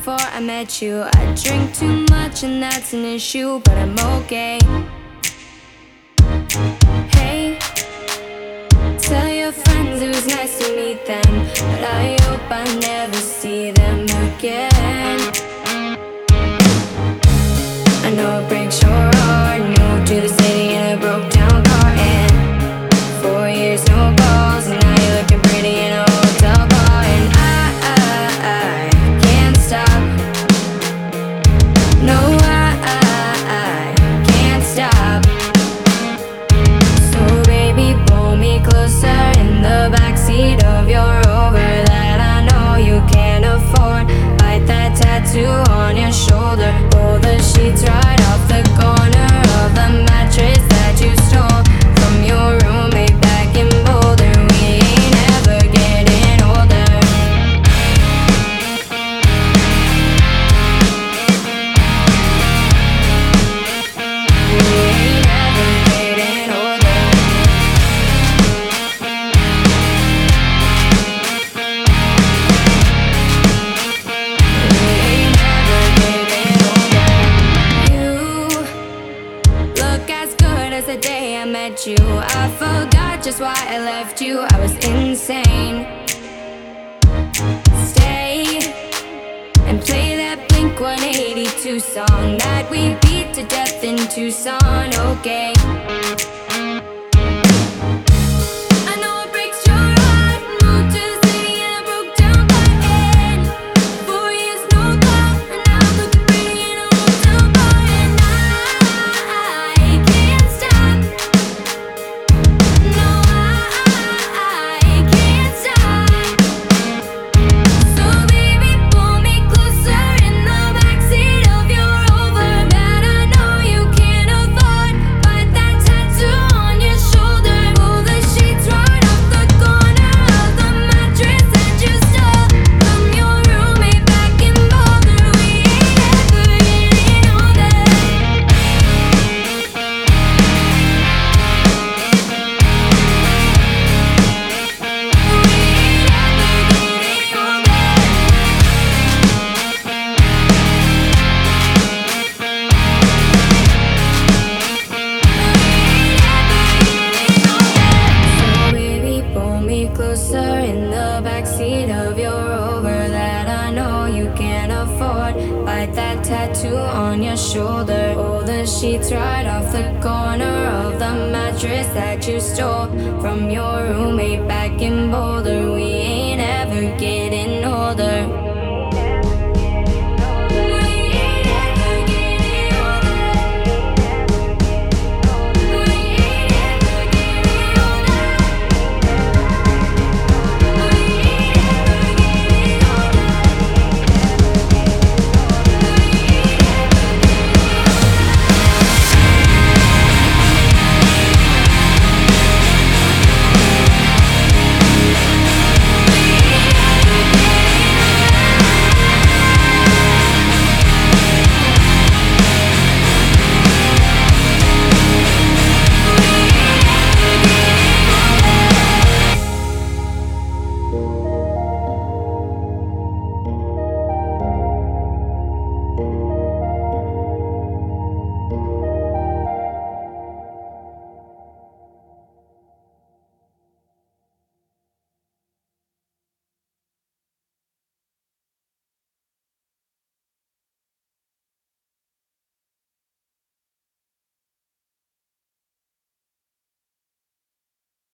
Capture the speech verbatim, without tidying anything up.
before I met you. I drink too much and that's an issue, but I'm okay. Hey, tell your friends it was nice to meet them, but I hope I never see them again. I know it breaks your heart. Moved to the city in a broke down car, and four years no calls, and now you're looking pretty in a hotel bar. And I, I, I can't stop. No, I, I, I can't stop. So baby, pull me closer in the backseat of your Rover that I know you can't afford. Bite that tattoo on your shoulder. Pull the sheets right off the corner of the mattress that you stole from your roommate back in Boulder. We ain't ever getting older. We ain't ever getting older. We ain't ever getting older. You look as good as the day I met you. I forgot just why I left you. I was insane. Stay and play that Blink one eighty-two song that we beat to death in Tucson, okay? I know it breaks your heart. Moved to the city in a broke down car, and four years no call, and now I'm looking pretty in a hotel bar. And I, I can't stop. No, I, I can't stop. So baby, pull me closer in the backseat of your Rover that I know you can't afford. Bite that tattoo on your shoulder. Pull the sheets right off the corner of the mattress that you stole from your roommate back in Boulder. We ain't ever getting older. So baby, pull me closer in the backseat of your Rover that I know you can't afford. Bite that tattoo on your shoulder. Pull the sheets right off the corner of the mattress that you stole from your roommate back in Boulder. We ain't ever getting older.